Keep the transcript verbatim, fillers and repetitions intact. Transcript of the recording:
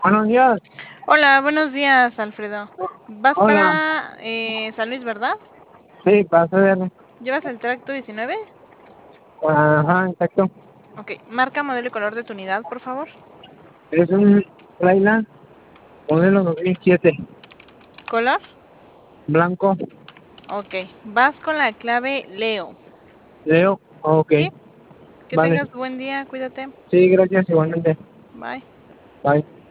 Buenos días. Hola, buenos días, Alfredo. Vas Hola. para eh, San Luis, ¿verdad? Sí, para hacer. ¿Llevas el tracto diecinueve? Ajá, exacto. Ok, marca, modelo y color de tu unidad, por favor. Es un Leyland modelo dos mil siete, ¿Color? blanco. Ok, vas con la clave Leo. Leo. Ok. ¿Sí? Que Vale. tengas buen día, cuídate. Sí, gracias igualmente. Bye. Bye.